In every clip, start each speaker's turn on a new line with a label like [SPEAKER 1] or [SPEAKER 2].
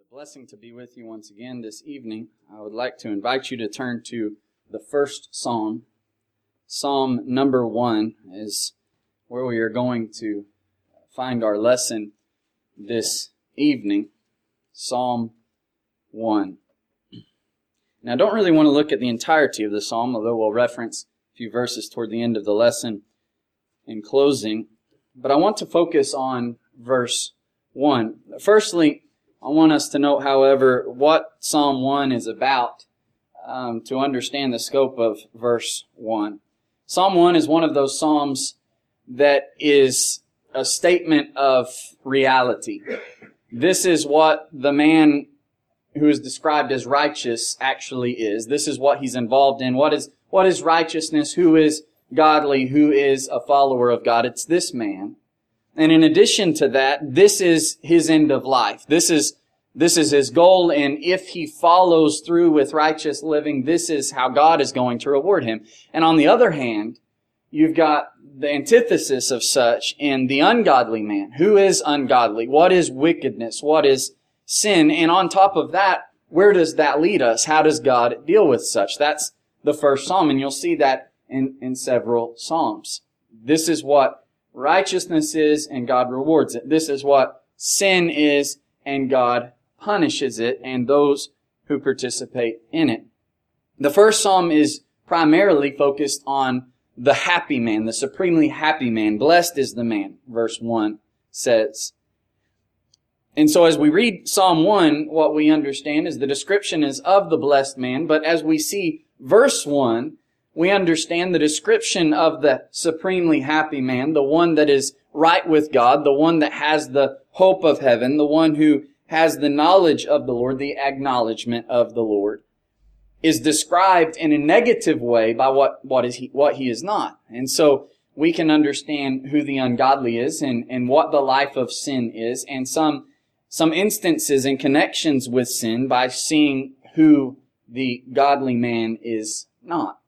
[SPEAKER 1] Blessing to be with you once again this evening. I would like to invite you to turn to the first Psalm. Psalm number 1 is where we are going to find our lesson this evening. Psalm 1. Now, I don't really want to look at the entirety of the psalm, although we'll reference a few verses toward the end of the lesson in closing. But I want to focus on verse 1. Firstly, I want us to note, however, what Psalm 1 is about to understand the scope of verse 1. Psalm 1 is one of those psalms that is a statement of reality. This is what the man who is described as righteous actually is. This is what he's involved in. What is righteousness? Who is godly? Who is a follower of God? It's this man. And in addition to that, this is his end of life. This is his goal, and if he follows through with righteous living, this is how God is going to reward him. And on the other hand, you've got the antithesis of such in the ungodly man. Who is ungodly? What is wickedness? What is sin? And on top of that, where does that lead us? How does God deal with such? That's the first psalm, and you'll see that in several psalms. This is what righteousness is, and God rewards it. This is what sin is, and God punishes it, and those who participate in it. The first psalm is primarily focused on the happy man, the supremely happy man. Blessed is the man, verse 1 says. And so as we read Psalm 1, what we understand is the description is of the blessed man, but as we see verse 1, we understand the description of the supremely happy man, the one that is right with God, the one that has the hope of heaven, the one who has the knowledge of the Lord, the acknowledgement of the Lord, is described in a negative way by what he is not. And so we can understand who the ungodly is and what the life of sin is, and some instances and connections with sin by seeing who the godly man is not.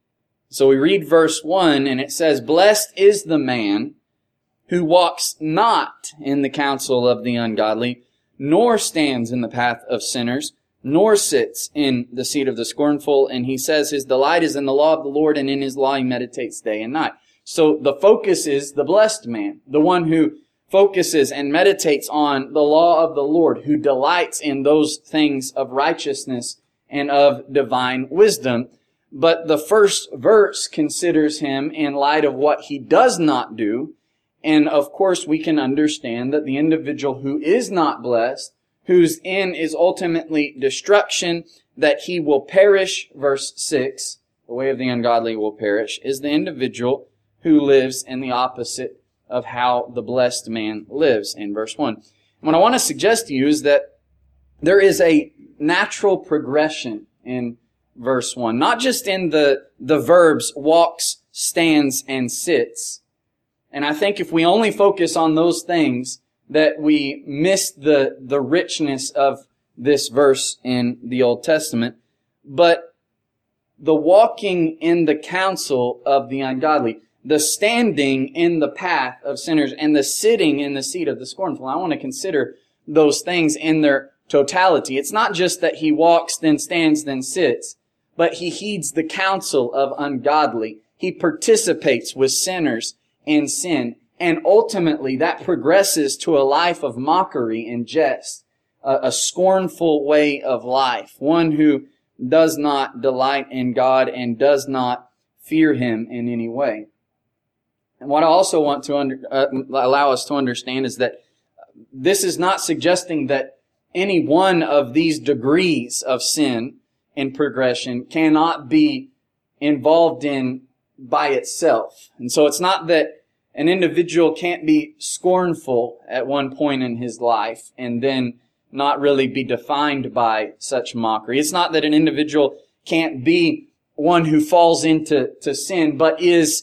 [SPEAKER 1] So we read verse 1, and it says, "Blessed is the man who walks not in the counsel of the ungodly, nor stands in the path of sinners, nor sits in the seat of the scornful." And he says his delight is in the law of the Lord, and in his law he meditates day and night. So the focus is the blessed man, the one who focuses and meditates on the law of the Lord, who delights in those things of righteousness and of divine wisdom. But the first verse considers him in light of what he does not do. And of course, we can understand that the individual who is not blessed, whose end is ultimately destruction, that he will perish, verse 6, the way of the ungodly will perish, is the individual who lives in the opposite of how the blessed man lives in verse 1. And what I want to suggest to you is that there is a natural progression in verse 1, not just in the verbs walks, stands, and sits. And I think if we only focus on those things, that we miss the richness of this verse in the Old Testament. But the walking in the counsel of the ungodly, the standing in the path of sinners, and the sitting in the seat of the scornful, I want to consider those things in their totality. It's not just that he walks, then stands, then sits, but he heeds the counsel of ungodly. He participates with sinners and sin. And ultimately, that progresses to a life of mockery and jest, a scornful way of life, one who does not delight in God and does not fear Him in any way. And what I also want to allow us to understand is that this is not suggesting that any one of these degrees of sin and progression cannot be involved in by itself. And so it's not that an individual can't be scornful at one point in his life and then not really be defined by such mockery. It's not that an individual can't be one who falls into sin but is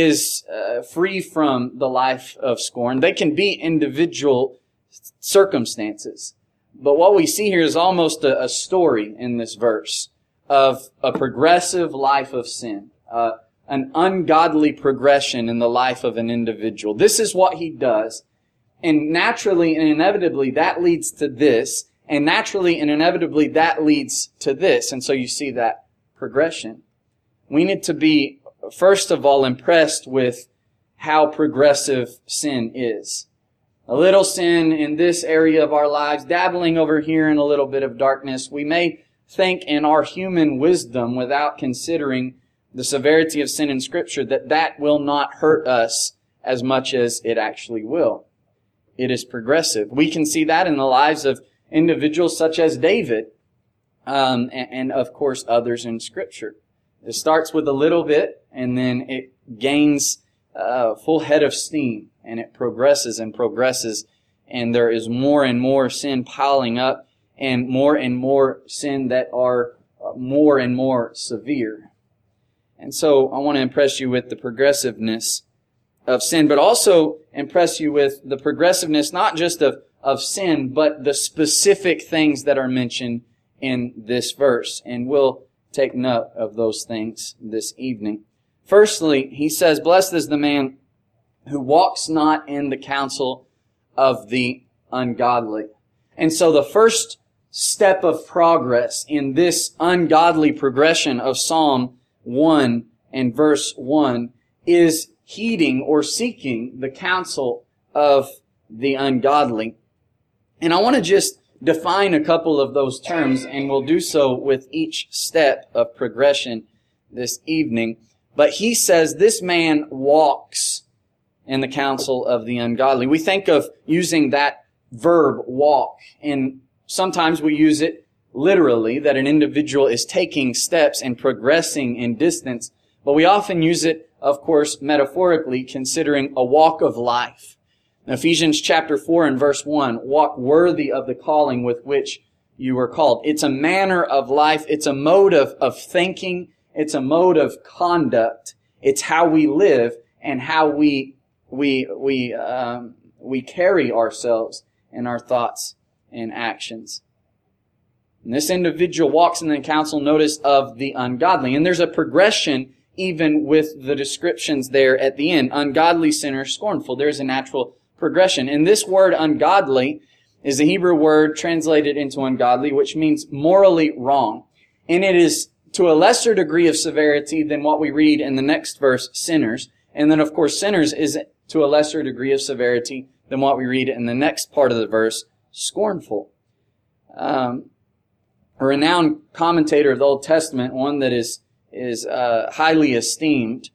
[SPEAKER 1] free from the life of scorn. They can be individual circumstances. But what we see here is almost a story in this verse of a progressive life of sin, an ungodly progression in the life of an individual. This is what he does. And naturally and inevitably, that leads to this. And naturally and inevitably that leads to this. And so you see that progression. We need to be, first of all, impressed with how progressive sin is. A little sin in this area of our lives, dabbling over here in a little bit of darkness. We may think in our human wisdom, without considering the severity of sin in Scripture, that will not hurt us as much as it actually will. It is progressive. We can see that in the lives of individuals such as David, and of course others in Scripture. It starts with a little bit, and then it gains a full head of steam, and it progresses and progresses, and there is more and more sin piling up, and more sin that are more and more severe. And so I want to impress you with the progressiveness of sin, but also impress you with the progressiveness not just of sin, but the specific things that are mentioned in this verse. And we'll take note of those things this evening. Firstly, he says, "Blessed is the man who walks not in the counsel of the ungodly." And so the first step of progress in this ungodly progression of Psalm 1 and verse 1 is heeding or seeking the counsel of the ungodly. And I want to just define a couple of those terms, and we'll do so with each step of progression this evening. But he says this man walks in the counsel of the ungodly. We think of using that verb walk, and sometimes we use it literally, that an individual is taking steps and progressing in distance. But we often use it, of course, metaphorically, considering a walk of life. In Ephesians chapter 4 and verse 1, walk worthy of the calling with which you were called. It's a manner of life. It's a mode of thinking. It's a mode of conduct. It's how we live and how we carry ourselves in our thoughts and actions. And this individual walks in the counsel, notice, of the ungodly. And there's a progression even with the descriptions there at the end. Ungodly, sinner, scornful. There's a natural progression. And this word ungodly is the Hebrew word translated into ungodly, which means morally wrong. And it is to a lesser degree of severity than what we read in the next verse, sinners. And then, of course, sinners is to a lesser degree of severity than what we read in the next part of the verse, scornful. A renowned commentator of the Old Testament, one that is highly esteemed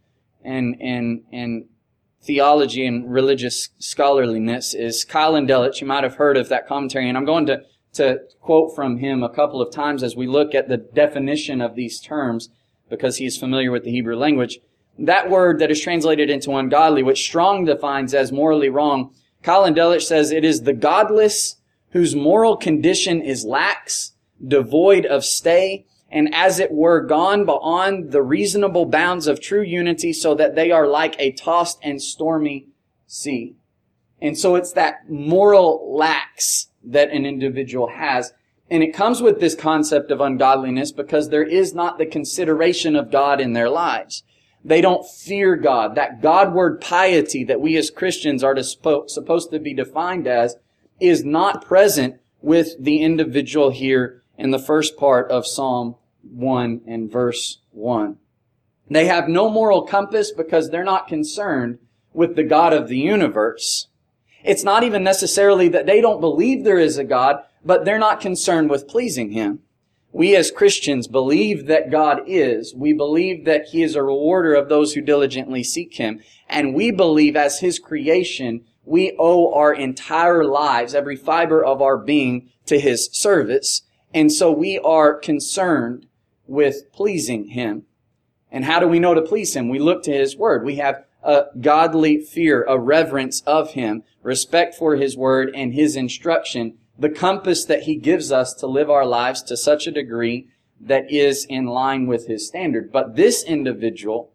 [SPEAKER 1] in theology and religious scholarliness, is Keil Delitzsch. You might have heard of that commentary, and I'm going to quote from him a couple of times as we look at the definition of these terms, because he is familiar with the Hebrew language. That word that is translated into ungodly, which Strong defines as morally wrong, Keil Delitzsch says it is the godless whose moral condition is lax, devoid of stay, and as it were gone beyond the reasonable bounds of true unity, so that they are like a tossed and stormy sea. And so it's that moral lax that an individual has. And it comes with this concept of ungodliness because there is not the consideration of God in their lives. They don't fear God. That Godward piety that we as Christians are supposed to be defined as is not present with the individual here in the first part of Psalm 1 and verse 1. They have no moral compass because they're not concerned with the God of the universe. It's not even necessarily that they don't believe there is a God, but they're not concerned with pleasing Him. We as Christians believe that God is. We believe that He is a rewarder of those who diligently seek Him. And we believe as His creation, we owe our entire lives, every fiber of our being, to His service. And so we are concerned with pleasing Him. And how do we know to please Him? We look to His Word. We have a godly fear, a reverence of Him, respect for His Word and His instruction, the compass that He gives us to live our lives to such a degree that is in line with His standard. But this individual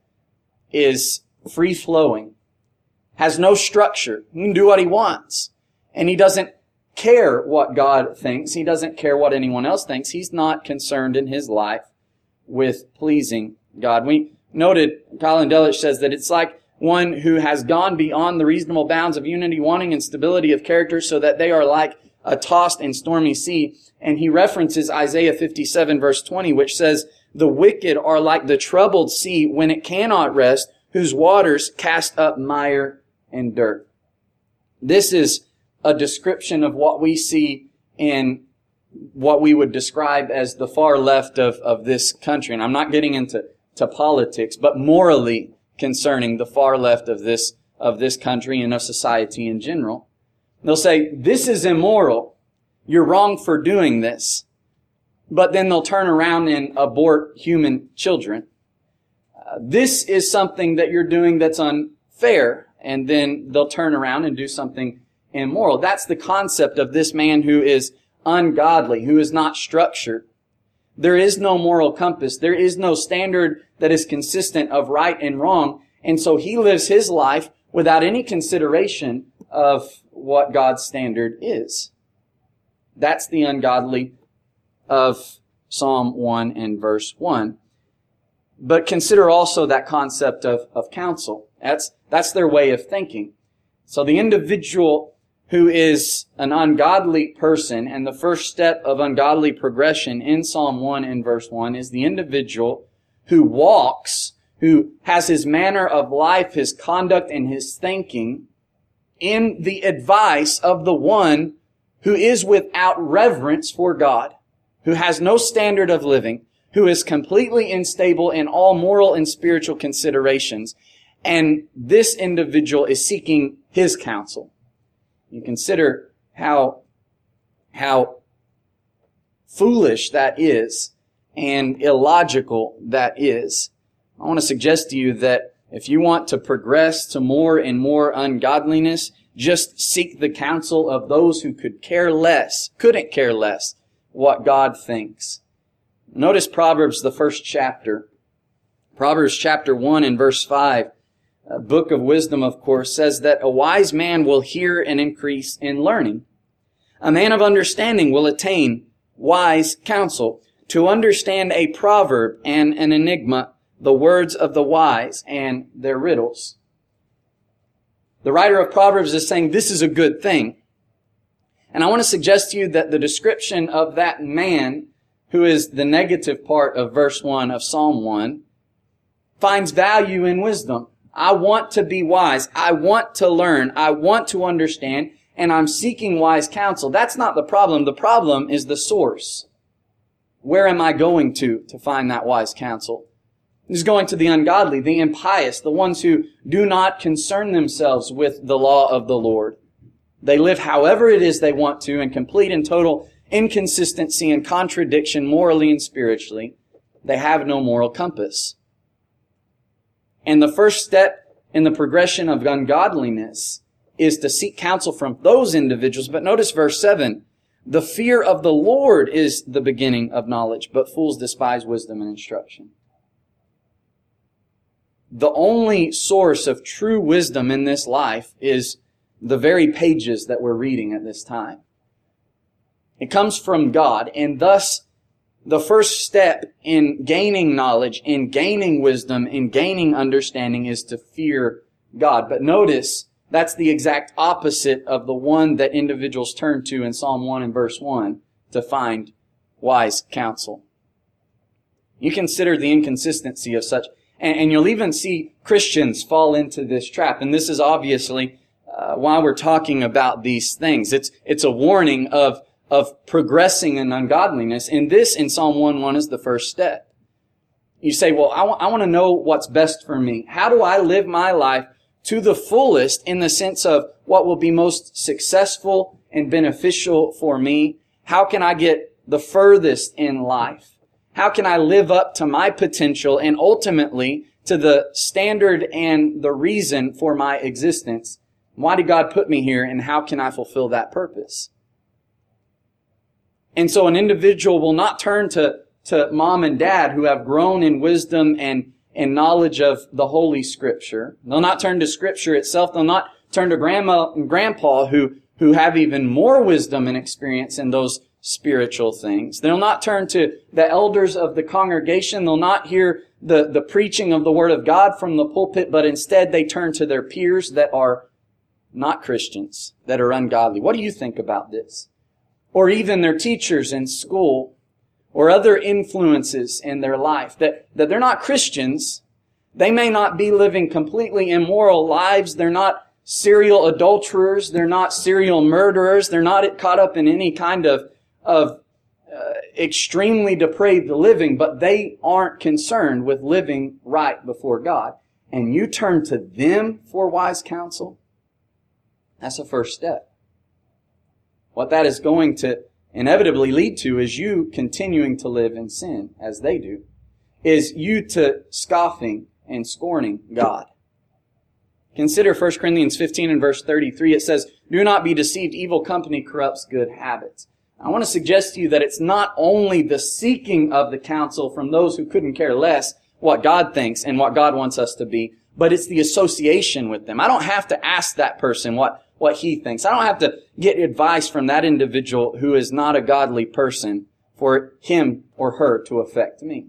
[SPEAKER 1] is free-flowing, has no structure. He can do what he wants. And he doesn't care what God thinks. He doesn't care what anyone else thinks. He's not concerned in his life with pleasing God. We noted, Keil Delitzsch says that it's like one who has gone beyond the reasonable bounds of unity, wanting and stability of character, so that they are like a tossed and stormy sea. And he references Isaiah 57 verse 20, which says, "The wicked are like the troubled sea when it cannot rest, whose waters cast up mire and dirt." This is a description of what we see in what we would describe as the far left of this country. And I'm not getting into politics, but morally concerning the far left of this country and of society in general. They'll say, "This is immoral. You're wrong for doing this." But then they'll turn around and abort human children. This is something that you're doing that's unfair. And then they'll turn around and do something immoral. That's the concept of this man who is ungodly, who is not structured. There is no moral compass. There is no standard that is consistent of right and wrong. And so he lives his life without any consideration of what God's standard is. That's the ungodly of Psalm 1 and verse 1. But consider also that concept of counsel. That's their way of thinking. So the individual who is an ungodly person, and the first step of ungodly progression in Psalm 1 and verse 1 is the individual who walks, who has his manner of life, his conduct, and his thinking in the advice of the one who is without reverence for God, who has no standard of living, who is completely unstable in all moral and spiritual considerations. And this individual is seeking his counsel. You consider how foolish that is and illogical that is. I want to suggest to you that if you want to progress to more and more ungodliness, just seek the counsel of those who couldn't care less what God thinks. Notice Proverbs, the first chapter. Proverbs chapter 1 and verse 5. A book of wisdom, of course, says that a wise man will hear and increase in learning. A man of understanding will attain wise counsel. To understand a proverb and an enigma, the words of the wise and their riddles. The writer of Proverbs is saying this is a good thing. And I want to suggest to you that the description of that man, who is the negative part of verse 1 of Psalm 1, finds value in wisdom. I want to be wise. I want to learn. I want to understand. And I'm seeking wise counsel. That's not the problem. The problem is the source. Where am I going to find that wise counsel? He's going to the ungodly, the impious, the ones who do not concern themselves with the law of the Lord. They live however it is they want to in complete and total inconsistency and contradiction morally and spiritually. They have no moral compass. And the first step in the progression of ungodliness is to seek counsel from those individuals. But notice verse 7. The fear of the Lord is the beginning of knowledge, but fools despise wisdom and instruction. The only source of true wisdom in this life is the very pages that we're reading at this time. It comes from God, and thus the first step in gaining knowledge, in gaining wisdom, in gaining understanding is to fear God. But notice, that's the exact opposite of the one that individuals turn to in Psalm 1 and verse 1 to find wise counsel. You consider the inconsistency of such, and you'll even see Christians fall into this trap. And this is obviously why we're talking about these things. It's a warning of progressing in ungodliness. And this in Psalm 1:1 is the first step. You say, well, I want to know what's best for me. How do I live my life to the fullest in the sense of what will be most successful and beneficial for me? How can I get the furthest in life? How can I live up to my potential and ultimately to the standard and the reason for my existence? Why did God put me here, and how can I fulfill that purpose? And so an individual will not turn to mom and dad who have grown in wisdom and knowledge of the Holy Scripture. They'll not turn to Scripture itself. They'll not turn to grandma and grandpa who have even more wisdom and experience in those spiritual things. They'll not turn to the elders of the congregation. They'll not hear the preaching of the Word of God from the pulpit, but instead they turn to their peers that are not Christians, that are ungodly. What do you think about this? or even their teachers in school, or other influences in their life, that they're not Christians. They may not be living completely immoral lives. They're not serial adulterers. They're not serial murderers. They're not caught up in any kind of extremely depraved living, but they aren't concerned with living right before God. And you turn to them for wise counsel, that's the first step. What that is going to inevitably lead to is you continuing to live in sin as they do, is you to scoffing and scorning God. Consider 1 Corinthians 15 and verse 33. It says, "Do not be deceived, evil company corrupts good habits." I want to suggest to you that it's not only the seeking of the counsel from those who couldn't care less what God thinks and what God wants us to be, but it's the association with them. I don't have to ask that person what he thinks. I don't have to get advice from that individual who is not a godly person for him or her to affect me.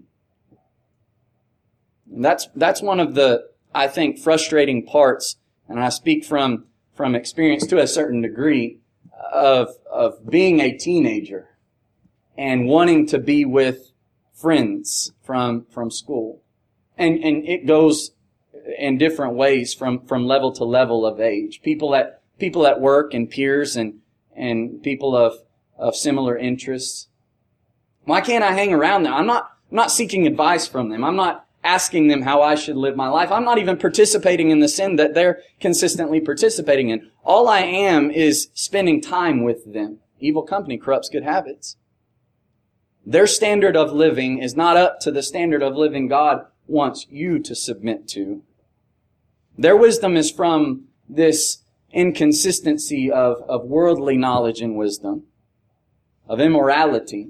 [SPEAKER 1] And that's one of the, I think, frustrating parts, and I speak from experience to a certain degree, of being a teenager and wanting to be with friends from school. And it goes in different ways from level to level of age. People at work and peers and people of similar interests. Why can't I hang around them? I'm not seeking advice from them. I'm not asking them how I should live my life. I'm not even participating in the sin that they're consistently participating in. All I am is spending time with them. Evil company corrupts good habits. Their standard of living is not up to the standard of living God wants you to submit to. Their wisdom is from this inconsistency of worldly knowledge and wisdom, of immorality.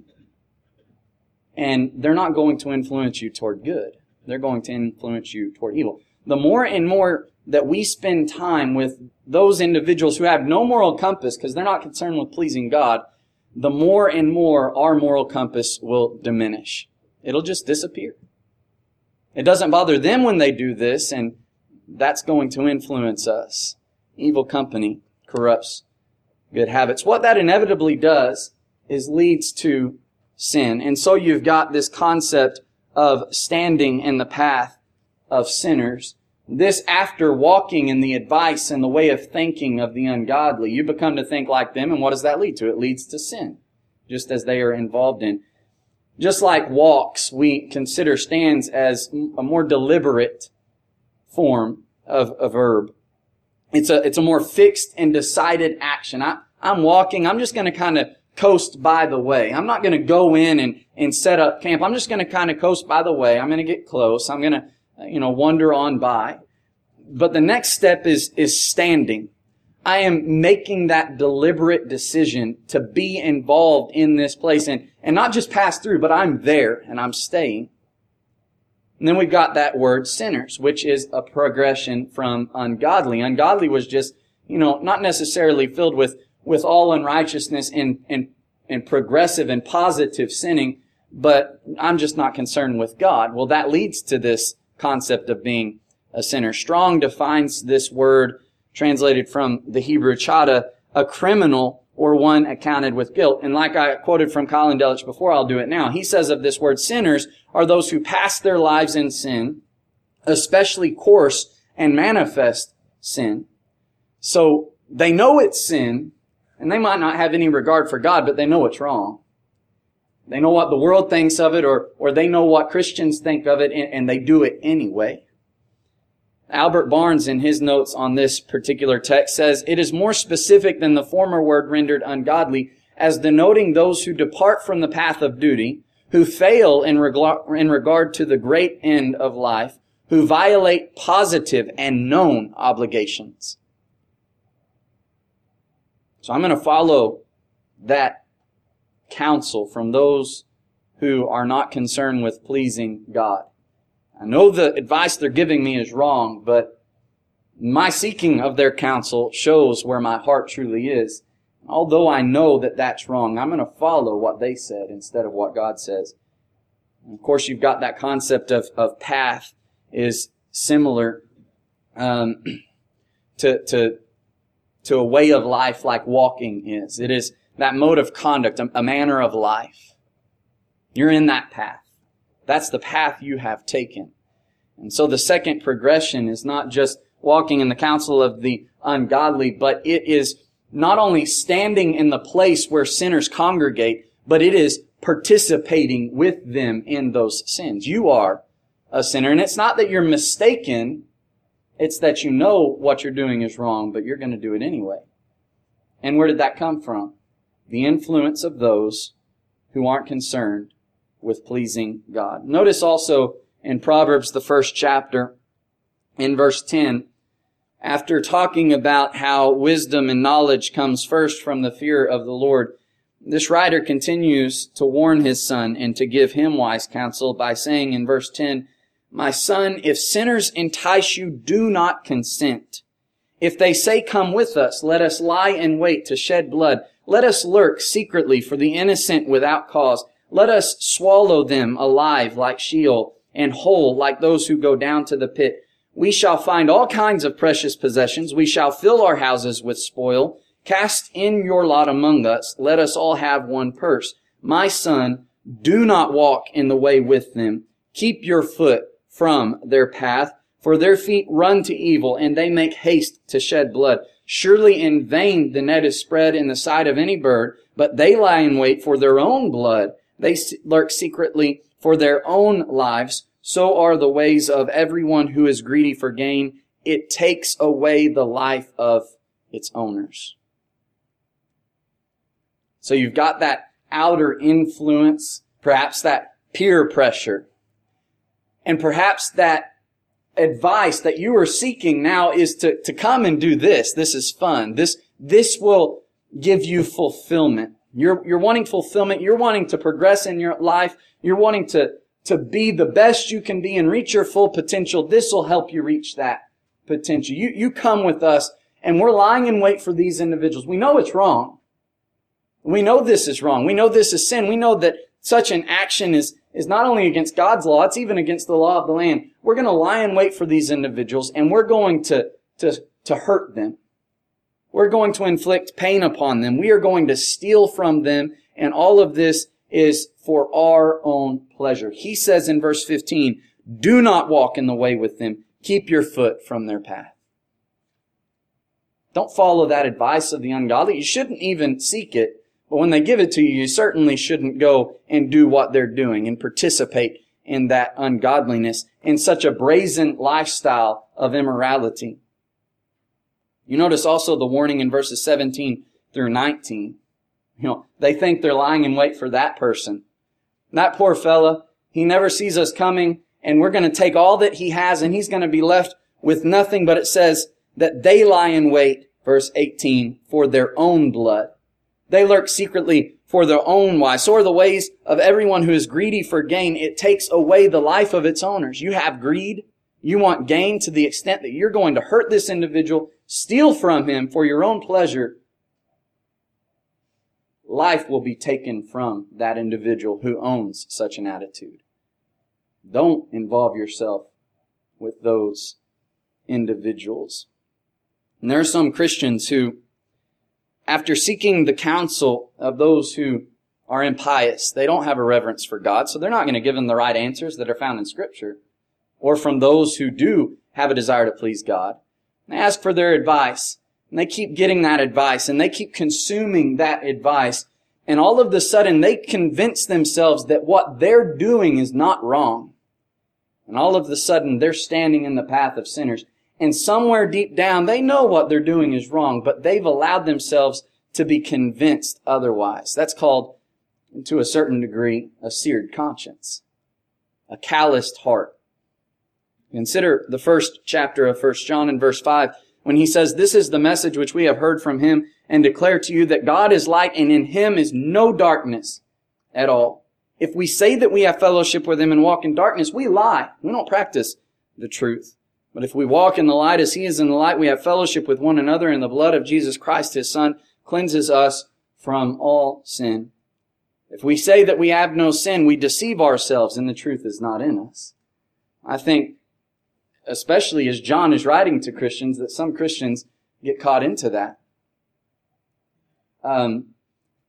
[SPEAKER 1] And they're not going to influence you toward good. They're going to influence you toward evil. The more and more that we spend time with those individuals who have no moral compass because they're not concerned with pleasing God, the more and more our moral compass will diminish. It'll just disappear. It doesn't bother them when they do this, and that's going to influence us. Evil company corrupts good habits. What that inevitably does is leads to sin. And so you've got this concept of standing in the path of sinners. This, after walking in the advice and the way of thinking of the ungodly, you become to think like them, and what does that lead to? It leads to sin, just as they are involved in. Just like walks, we consider stands as a more deliberate form of a verb. It's a more fixed and decided action. I'm walking, I'm just going to kind of coast by the way. I'm not going to go in and set up camp. I'm just going to kind of coast by the way. I'm going to get close. I'm going to, wander on by. But the next step is standing. I am making that deliberate decision to be involved in this place and not just pass through, but I'm there and I'm staying. And then we've got that word sinners, which is a progression from ungodly. Ungodly was just, not necessarily filled with all unrighteousness and progressive and positive sinning, but I'm just not concerned with God. Well, that leads to this concept of being a sinner. Strong defines this word, translated from the Hebrew chada, a criminal or one accounted with guilt. And like I quoted from Colin Delich before, I'll do it now. He says of this word, sinners are those who pass their lives in sin, especially coarse and manifest sin. So they know it's sin, and they might not have any regard for God, but they know it's wrong. They know what the world thinks of it, or they know what Christians think of it, and they do it anyway. Albert Barnes, in his notes on this particular text, says, "It is more specific than the former word rendered ungodly, as denoting those who depart from the path of duty, who fail in regard to the great end of life, who violate positive and known obligations." So I'm going to follow that counsel from those who are not concerned with pleasing God. I know the advice they're giving me is wrong, but my seeking of their counsel shows where my heart truly is. Although I know that that's wrong, I'm going to follow what they said instead of what God says. And of course, you've got that concept of path is similar to a way of life like walking is. It is that mode of conduct, a manner of life. You're in that path. That's the path you have taken. And so the second progression is not just walking in the counsel of the ungodly, but it is not only standing in the place where sinners congregate, but it is participating with them in those sins. You are a sinner, and it's not that you're mistaken, it's that you know what you're doing is wrong, but you're going to do it anyway. And where did that come from? The influence of those who aren't concerned with pleasing God. Notice also in Proverbs, the first chapter, in verse 10, after talking about how wisdom and knowledge comes first from the fear of the Lord, this writer continues to warn his son and to give him wise counsel by saying in verse 10, "My son, if sinners entice you, do not consent. If they say, 'Come with us, let us lie in wait to shed blood. Let us lurk secretly for the innocent without cause. Let us swallow them alive like Sheol and whole like those who go down to the pit. We shall find all kinds of precious possessions. We shall fill our houses with spoil. Cast in your lot among us. Let us all have one purse. My son, do not walk in the way with them. Keep your foot from their path, for their feet run to evil, and they make haste to shed blood. Surely in vain the net is spread in the sight of any bird, but they lie in wait for their own blood. They lurk secretly for their own lives. So are the ways of everyone who is greedy for gain. It takes away the life of its owners." So you've got that outer influence, perhaps that peer pressure. And perhaps that advice that you are seeking now is to come and do this. This is fun. This will give you fulfillment. You're wanting fulfillment. You're wanting to progress in your life. You're wanting to be the best you can be and reach your full potential. This will help you reach that potential. You come with us, and we're lying in wait for these individuals. We know it's wrong. We know this is wrong. We know this is sin. We know that such an action is not only against God's law, it's even against the law of the land. We're going to lie in wait for these individuals, and we're going to hurt them. We're going to inflict pain upon them. We are going to steal from them, and all of this is for our own pleasure. He says in verse 15, "Do not walk in the way with them. Keep your foot from their path." Don't follow that advice of the ungodly. You shouldn't even seek it. But when they give it to you, you certainly shouldn't go and do what they're doing and participate in that ungodliness, in such a brazen lifestyle of immorality. You notice also the warning in verses 17 through 19. They think they're lying in wait for that person. That poor fella, he never sees us coming, and we're going to take all that he has, and he's going to be left with nothing. But it says that they lie in wait, verse 18, for their own blood. They lurk secretly for their own wives. So are the ways of everyone who is greedy for gain. It takes away the life of its owners. You have greed. You want gain to the extent that you're going to hurt this individual, steal from him for your own pleasure. Life will be taken from that individual who owns such an attitude. Don't involve yourself with those individuals. And there are some Christians who, after seeking the counsel of those who are impious, they don't have a reverence for God, so they're not going to give them the right answers that are found in Scripture, or from those who do have a desire to please God. They ask for their advice, and they keep getting that advice, and they keep consuming that advice, and all of a sudden they convince themselves that what they're doing is not wrong. And all of a sudden they're standing in the path of sinners. And somewhere deep down, they know what they're doing is wrong, but they've allowed themselves to be convinced otherwise. That's called, to a certain degree, a seared conscience, a calloused heart. Consider the first chapter of 1 John in verse 5, when he says, "This is the message which we have heard from him and declare to you, that God is light and in him is no darkness at all. If we say that we have fellowship with him and walk in darkness, we lie. We don't practice the truth. But if we walk in the light as he is in the light, we have fellowship with one another, and the blood of Jesus Christ, his Son, cleanses us from all sin. If we say that we have no sin, we deceive ourselves, and the truth is not in us." I think, especially as John is writing to Christians, that some Christians get caught into that.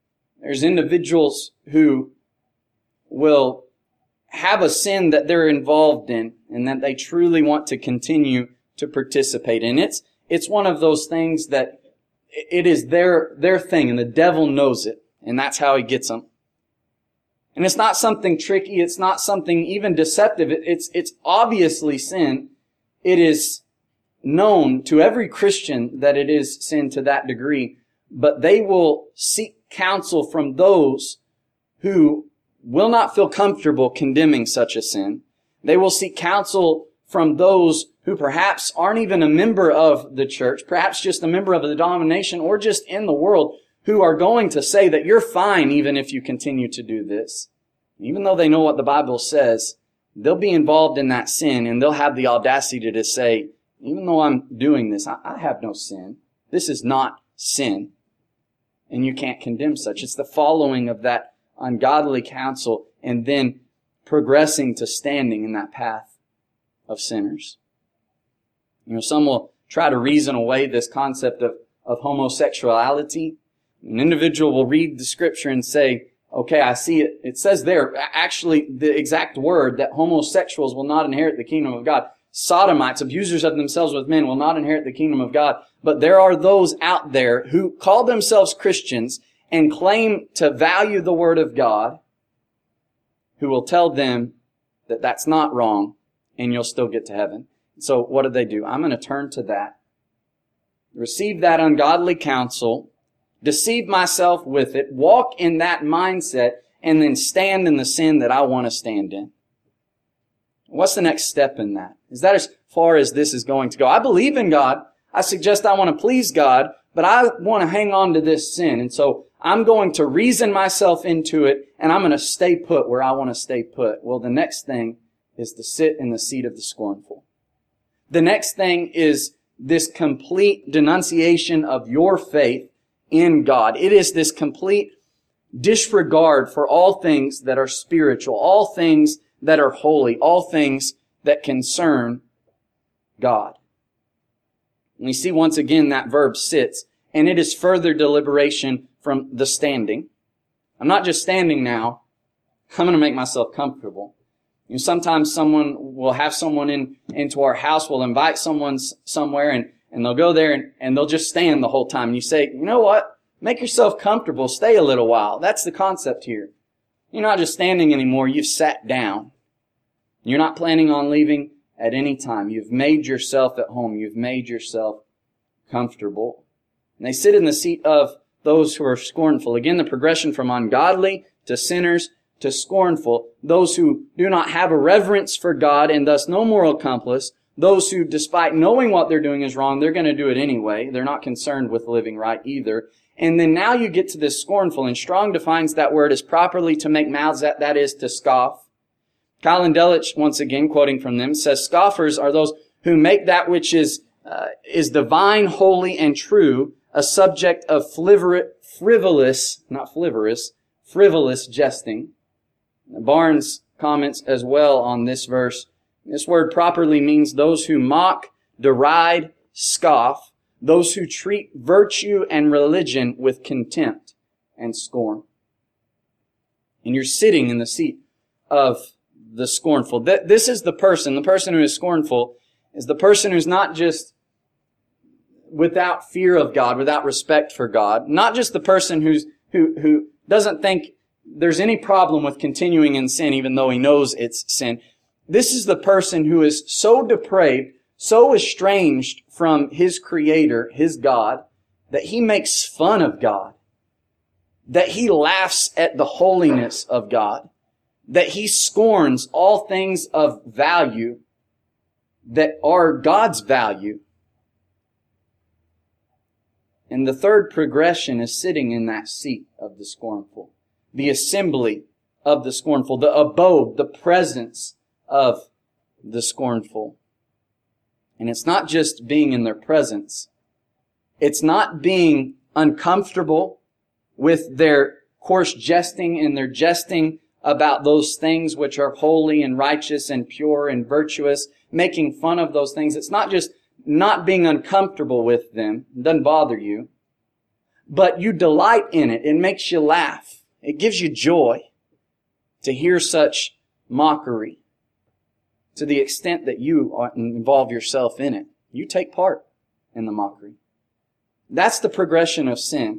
[SPEAKER 1] There's individuals who will have a sin that they're involved in and that they truly want to continue to participate in. It's one of those things that it is their thing, and the devil knows it, and that's how he gets them. And it's not something tricky. It's not something even deceptive. It's obviously sin. It is known to every Christian that it is sin to that degree. But they will seek counsel from those who will not feel comfortable condemning such a sin. They will seek counsel from those who perhaps aren't even a member of the church, perhaps just a member of the denomination or just in the world, who are going to say that you're fine even if you continue to do this. Even though they know what the Bible says, they'll be involved in that sin and they'll have the audacity to say, even though I'm doing this, I have no sin. This is not sin. And you can't condemn such. It's the following of that ungodly counsel and then progressing to standing in that path of sinners. Some will try to reason away this concept of homosexuality. An individual will read the scripture and say, okay, I see it. It says there, actually, the exact word that homosexuals will not inherit the kingdom of God. Sodomites, abusers of themselves with men, will not inherit the kingdom of God. But there are those out there who call themselves Christians and claim to value the Word of God, who will tell them that that's not wrong and you'll still get to heaven. So what do? I'm going to turn to that, receive that ungodly counsel, deceive myself with it, walk in that mindset, and then stand in the sin that I want to stand in. What's the next step in that? Is that as far as this is going to go? I believe in God. I suggest I want to please God, but I want to hang on to this sin. And so I'm going to reason myself into it, and I'm going to stay put where I want to stay put. Well, the next thing is to sit in the seat of the scornful. The next thing is this complete denunciation of your faith in God. It is this complete disregard for all things that are spiritual, all things that are holy, all things that concern God. And we see once again that verb sits, and it is further deliberation from the standing. I'm not just standing now. I'm going to make myself comfortable. Sometimes someone will have someone into our house, we'll invite someone somewhere, and they'll go there and they'll just stand the whole time. And you say, you know what? Make yourself comfortable. Stay a little while. That's the concept here. You're not just standing anymore. You've sat down. You're not planning on leaving at any time. You've made yourself at home. You've made yourself comfortable. And they sit in the seat of those who are scornful. Again, the progression from ungodly to sinners to scornful. Those who do not have a reverence for God and thus no moral compass. Those who, despite knowing what they're doing is wrong, they're going to do it anyway. They're not concerned with living right either. And then now you get to this scornful, and Strong defines that word as properly to make mouths at, that is, to scoff. Colin Delich, once again, quoting from them, says, scoffers are those who make that which is divine, holy, and true a subject of frivolous jesting. Barnes comments as well on this verse. This word properly means those who mock, deride, scoff, those who treat virtue and religion with contempt and scorn. And you're sitting in the seat of the scornful. This is the person who is scornful is the person who's not just without fear of God, without respect for God, not just the person who doesn't think there's any problem with continuing in sin even though he knows it's sin. This is the person who is so depraved, so estranged from his Creator, his God, that he makes fun of God, that he laughs at the holiness of God, that he scorns all things of value that are God's value. And the third progression is sitting in that seat of the scornful, the assembly of the scornful, the abode, the presence of the scornful. And it's not just being in their presence. It's not being uncomfortable with their coarse jesting and their jesting about those things which are holy and righteous and pure and virtuous, making fun of those things. It's not just not being uncomfortable with them. It doesn't bother you. but you delight in it. It makes you laugh. It gives you joy to hear such mockery to the extent that you involve yourself in it. You take part in the mockery. That's the progression of sin.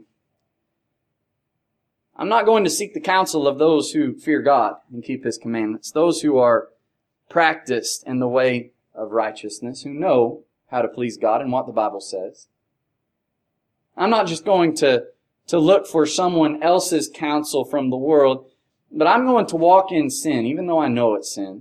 [SPEAKER 1] I'm not going to seek the counsel of those who fear God and keep His commandments, those who are practiced in the way of righteousness, who know how to please God and what the Bible says. I'm not just going to look for someone else's counsel from the world, but I'm going to walk in sin, even though I know it's sin.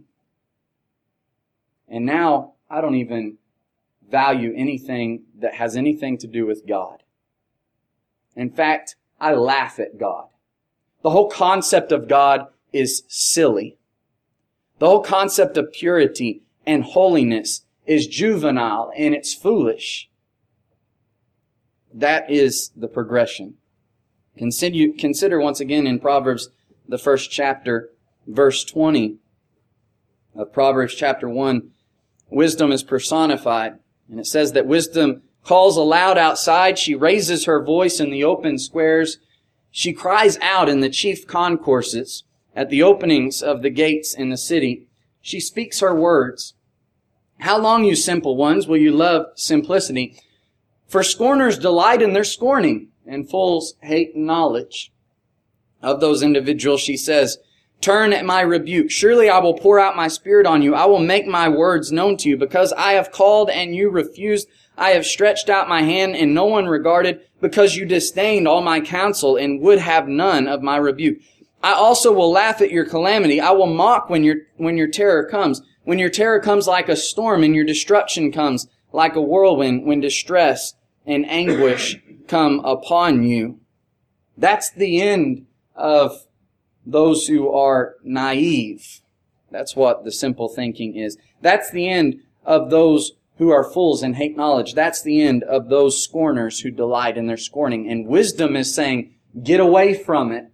[SPEAKER 1] And now I don't even value anything that has anything to do with God. In fact, I laugh at God. The whole concept of God is silly. The whole concept of purity and holiness is juvenile and it's foolish. That is the progression. Consider once again in Proverbs, the first chapter, verse 20 of Proverbs chapter 1, wisdom is personified. And it says that wisdom calls aloud outside. She raises her voice in the open squares. She cries out in the chief concourses, at the openings of the gates in the city. She speaks her words. How long, you simple ones, will you love simplicity? For scorners delight in their scorning, and fools hate knowledge. Of those individuals, she says, turn at my rebuke. Surely I will pour out my spirit on you. I will make my words known to you. Because I have called and you refused, I have stretched out my hand and no one regarded. Because you disdained all my counsel and would have none of my rebuke. I also will laugh at your calamity. I will mock when your terror comes. When your terror comes like a storm and your destruction comes like a whirlwind, when distress and anguish come upon you. That's the end of those who are naive. That's what the simple thinking is. That's the end of those who are fools and hate knowledge. That's the end of those scorners who delight in their scorning. And wisdom is saying, get away from it,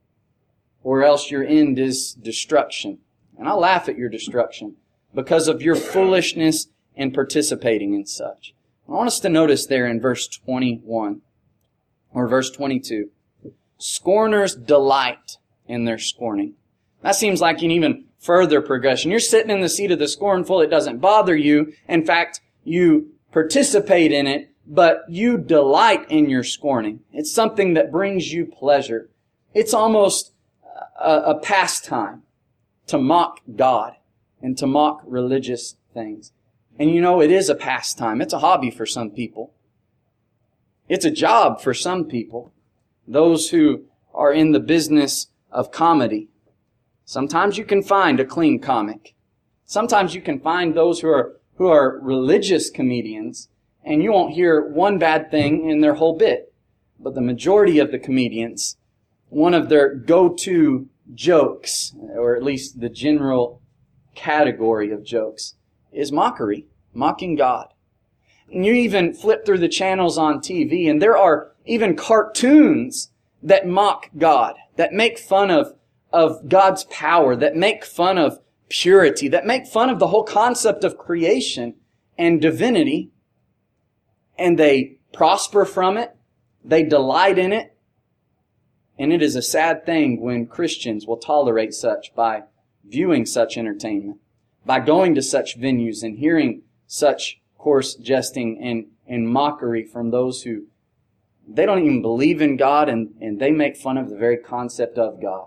[SPEAKER 1] or else your end is destruction. And I laugh at your destruction because of your foolishness and participating in such. I want us to notice there in verse 21 or verse 22, scorners delight in their scorning. That seems like an even further progression. You're sitting in the seat of the scornful. It doesn't bother you. In fact, you participate in it, but you delight in your scorning. It's something that brings you pleasure. It's almost a pastime to mock God and to mock religious things. And you know, it is a pastime. It's a hobby for some people. It's a job for some people. Those who are in the business of comedy. Sometimes you can find a clean comic. Sometimes you can find those who are religious comedians, and you won't hear one bad thing in their whole bit. But the majority of the comedians, one of their go-to jokes, or at least the general category of jokes, is mockery, mocking God. And you even flip through the channels on TV, and there are even cartoons that mock God, that make fun of God's power, that make fun of purity, that make fun of the whole concept of creation and divinity, and they prosper from it, they delight in it, and it is a sad thing when Christians will tolerate such by viewing such entertainment, by going to such venues and hearing such coarse jesting and mockery from those who they don't even believe in God, and they make fun of the very concept of God.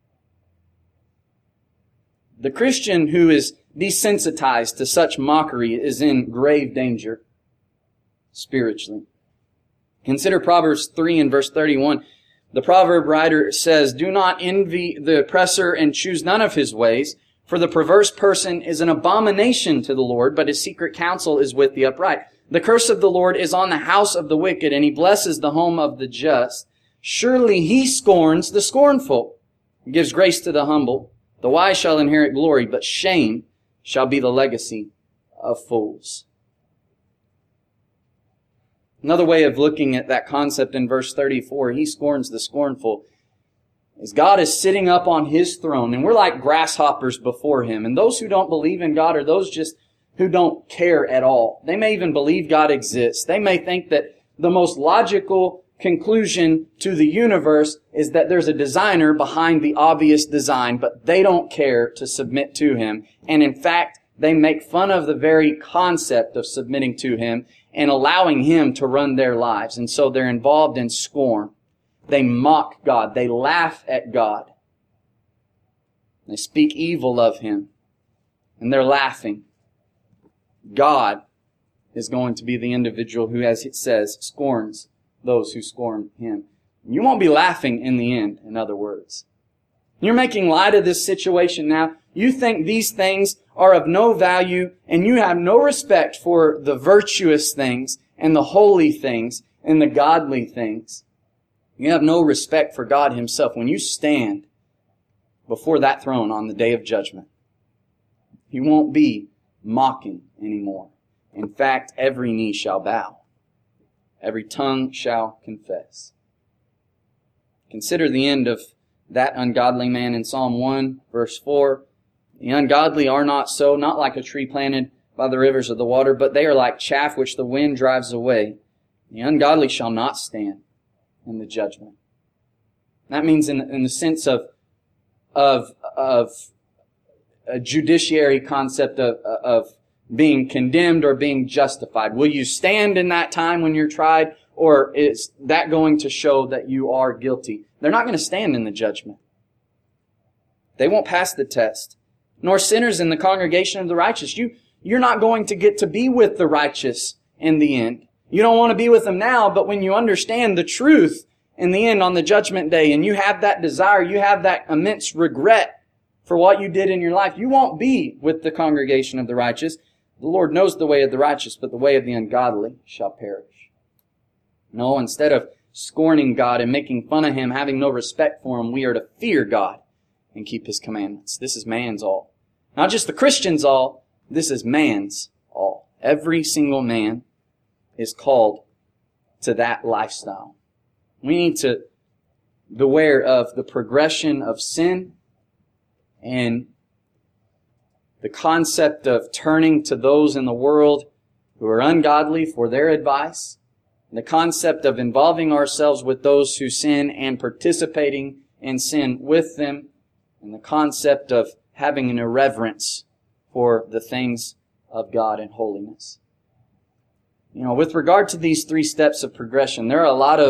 [SPEAKER 1] The Christian who is desensitized to such mockery is in grave danger spiritually. Consider Proverbs 3 and verse 31. The proverb writer says, do not envy the oppressor and choose none of his ways, for the perverse person is an abomination to the Lord, but his secret counsel is with the upright. The curse of the Lord is on the house of the wicked, and he blesses the home of the just. Surely he scorns the scornful, and gives grace to the humble. The wise shall inherit glory, but shame shall be the legacy of fools. Another way of looking at that concept in verse 34, he scorns the scornful, is God is sitting up on his throne, and we're like grasshoppers before him. And those who don't believe in God are those just who don't care at all. They may even believe God exists. They may think that the most logical conclusion to the universe is that there's a designer behind the obvious design, but they don't care to submit to Him. And in fact, they make fun of the very concept of submitting to Him and allowing Him to run their lives. And so they're involved in scorn. They mock God. They laugh at God. They speak evil of Him. And they're laughing. God is going to be the individual who, as it says, scorns those who scorn Him. You won't be laughing in the end, in other words. You're making light of this situation now. You think these things are of no value, and you have no respect for the virtuous things and the holy things and the godly things. You have no respect for God Himself when you stand before that throne on the day of judgment. He won't be mocking anymore. In fact, every knee shall bow. Every tongue shall confess. Consider the end of that ungodly man in Psalm 1, verse 4. The ungodly are not so, not like a tree planted by the rivers of the water, but they are like chaff which the wind drives away. The ungodly shall not stand in the judgment. That means in the sense of a judiciary concept of being condemned or being justified. Will you stand in that time when you're tried, or is that going to show that you are guilty? They're not going to stand in the judgment. They won't pass the test. Nor sinners in the congregation of the righteous. You're not going to get to be with the righteous in the end. You don't want to be with them now, but when you understand the truth in the end on the judgment day, and you have that desire, you have that immense regret for what you did in your life, you won't be with the congregation of the righteous. The Lord knows the way of the righteous, but the way of the ungodly shall perish. No, instead of scorning God and making fun of Him, having no respect for Him, we are to fear God and keep His commandments. This is man's all. Not just the Christian's all, this is man's all. Every single man is called to that lifestyle. We need to beware of the progression of sin and the concept of turning to those in the world who are ungodly for their advice, and the concept of involving ourselves with those who sin and participating in sin with them, and the concept of having an irreverence for the things of God and holiness. With regard to these 3 steps of progression, there are a lot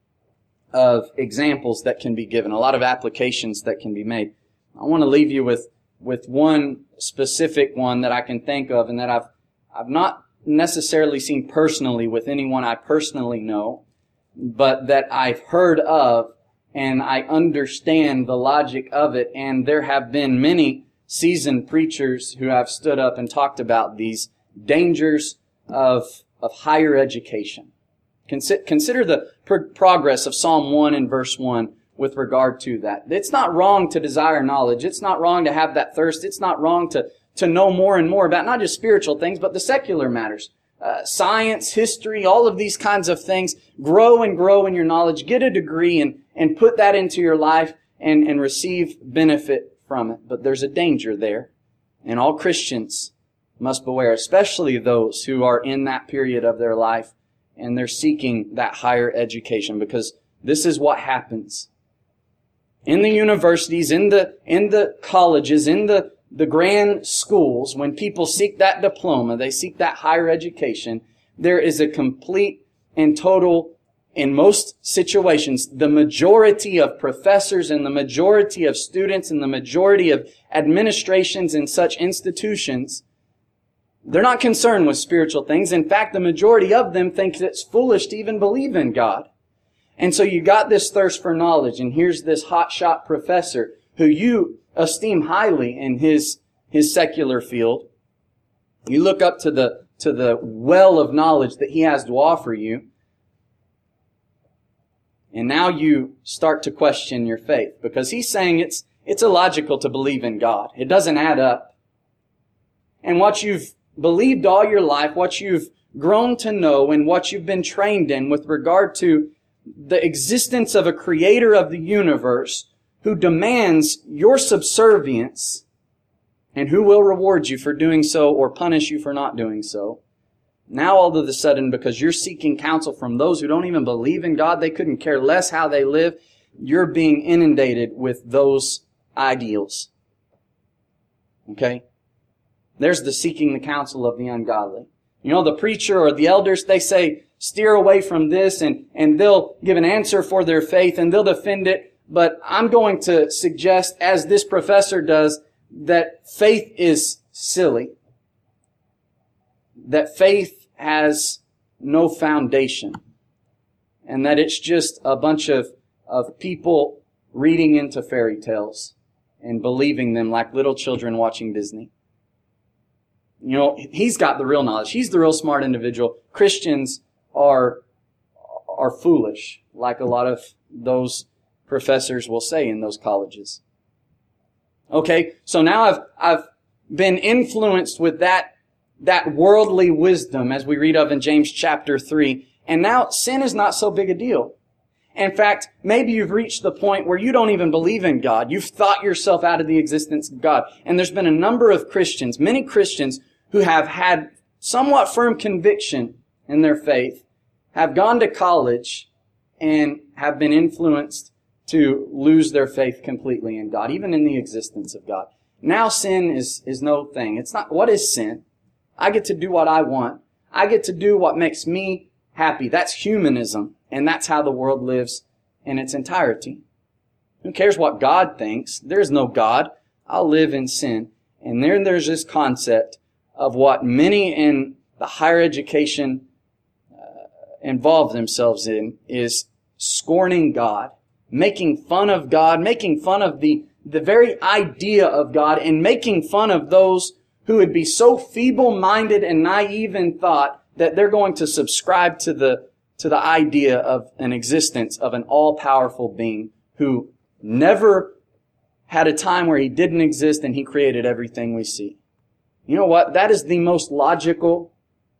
[SPEAKER 1] of examples that can be given, a lot of applications that can be made. I want to leave you with one specific one that I can think of, and that I've not necessarily seen personally with anyone I personally know, but that I've heard of, and I understand the logic of it. And there have been many seasoned preachers who have stood up and talked about these dangers of higher education. Consider the progress of Psalm 1 and verse 1 with regard to that. It's not wrong to desire knowledge. It's not wrong to have that thirst. It's not wrong to know more and more about not just spiritual things, but the secular matters. Science, history, all of these kinds of things. Grow and grow in your knowledge. Get a degree and put that into your life and receive benefit from it. But there's a danger there. And all Christians must beware, especially those who are in that period of their life and they're seeking that higher education, because this is what happens. In the universities, in the colleges, in the grand schools, when people seek that diploma, they seek that higher education, there is a complete and total, in most situations, the majority of professors and the majority of students and the majority of administrations in such institutions, they're not concerned with spiritual things. In fact, the majority of them think it's foolish to even believe in God. And so you got this thirst for knowledge, and here's this hotshot professor who you esteem highly in his secular field. You look up to the well of knowledge that he has to offer you, and now you start to question your faith, because he's saying it's illogical to believe in God. It doesn't add up. And what you've believed all your life, what you've grown to know, and what you've been trained in with regard to the existence of a creator of the universe who demands your subservience and who will reward you for doing so or punish you for not doing so, Now all of a sudden, because you're seeking counsel from those who don't even believe in God, they couldn't care less how they live, you're being inundated with those ideals. Okay? There's the seeking the counsel of the ungodly. You know, the preacher or the elders, they say, steer away from this, and they'll give an answer for their faith, and they'll defend it. But I'm going to suggest, as this professor does, that faith is silly. That faith has no foundation. And that it's just a bunch of people reading into fairy tales and believing them like little children watching Disney. You know, he's got the real knowledge. He's the real smart individual. Christians are foolish, like a lot of those professors will say in those colleges. Okay, so now I've been influenced with that worldly wisdom as we read of in James chapter 3. And now sin is not so big a deal. In fact, maybe you've reached the point where you don't even believe in God. You've thought yourself out of the existence of God. And there's been a number of Christians, many Christians, who have had somewhat firm conviction in their faith, have gone to college, and have been influenced to lose their faith completely in God, even in the existence of God. Now sin is no thing. It's not, what is sin? I get to do what I want. I get to do what makes me happy. That's humanism, and that's how the world lives in its entirety. Who cares what God thinks? There's no God. I'll live in sin. And then there's this concept of what many in the higher education involve themselves in, is scorning God, making fun of God, making fun of the very idea of God, and making fun of those who would be so feeble-minded and naive in thought that they're going to subscribe to the idea of an existence of an all-powerful being who never had a time where He didn't exist and He created everything we see. You know what? That is the most logical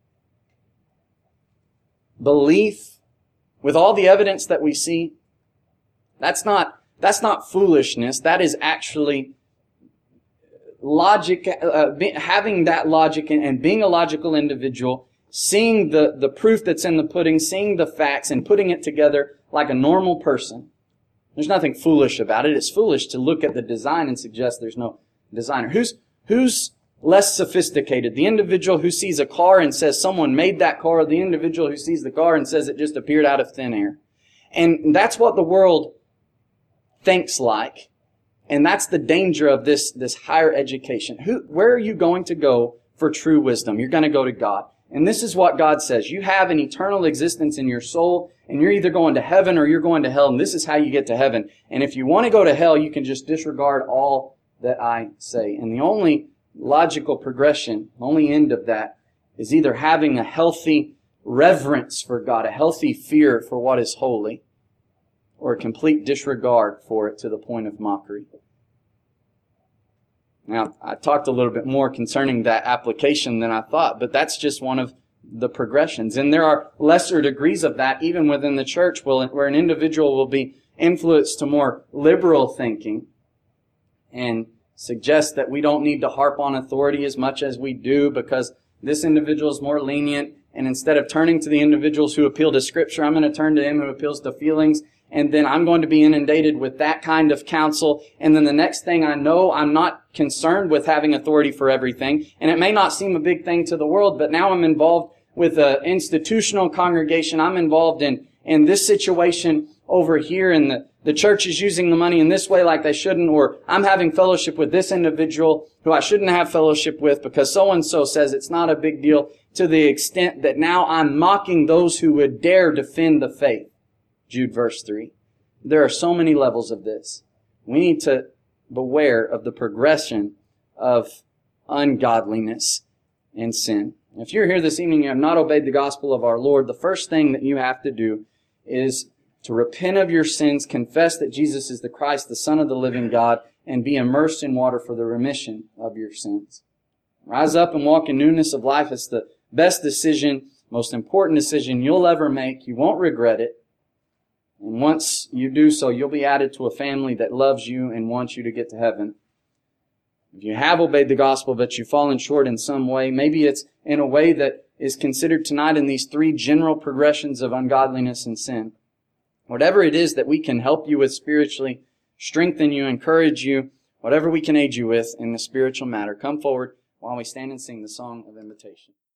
[SPEAKER 1] belief with all the evidence that we see. That's not foolishness. That is actually logic, having that logic and being a logical individual, seeing the proof that's in the pudding, seeing the facts and putting it together like a normal person. There's nothing foolish about it. It's foolish to look at the design and suggest there's no designer. Who's less sophisticated? The individual who sees a car and says someone made that car, or the individual who sees the car and says it just appeared out of thin air? And that's what the world thinks like. And that's the danger of this higher education. Where are you going to go for true wisdom? You're going to go to God. And this is what God says. You have an eternal existence in your soul, and you're either going to heaven or you're going to hell, and this is how you get to heaven. And if you want to go to hell, you can just disregard all that I say. And the only logical progression, the only end of that, is either having a healthy reverence for God, a healthy fear for what is holy, or a complete disregard for it to the point of mockery. Now, I talked a little bit more concerning that application than I thought, but that's just one of the progressions. And there are lesser degrees of that even within the church where an individual will be influenced to more liberal thinking and suggest that we don't need to harp on authority as much as we do because this individual is more lenient. And instead of turning to the individuals who appeal to Scripture, I'm going to turn to him who appeals to feelings. And then I'm going to be inundated with that kind of counsel. And then the next thing I know, I'm not concerned with having authority for everything. And it may not seem a big thing to the world, but now I'm involved with an institutional congregation. I'm involved in this situation over here, and the church is using the money in this way like they shouldn't, or I'm having fellowship with this individual who I shouldn't have fellowship with because so-and-so says it's not a big deal, to the extent that now I'm mocking those who would dare defend the faith. Jude verse 3. There are so many levels of this. We need to beware of the progression of ungodliness and sin. If you're here this evening and you have not obeyed the gospel of our Lord, the first thing that you have to do is to repent of your sins, confess that Jesus is the Christ, the Son of the living God, and be immersed in water for the remission of your sins. Rise up and walk in newness of life. It's the best decision, most important decision you'll ever make. You won't regret it. And once you do so, you'll be added to a family that loves you and wants you to get to heaven. If you have obeyed the gospel, but you've fallen short in some way, maybe it's in a way that is considered tonight in these three general progressions of ungodliness and sin. Whatever it is that we can help you with spiritually, strengthen you, encourage you, whatever we can aid you with in the spiritual matter, come forward while we stand and sing the song of invitation.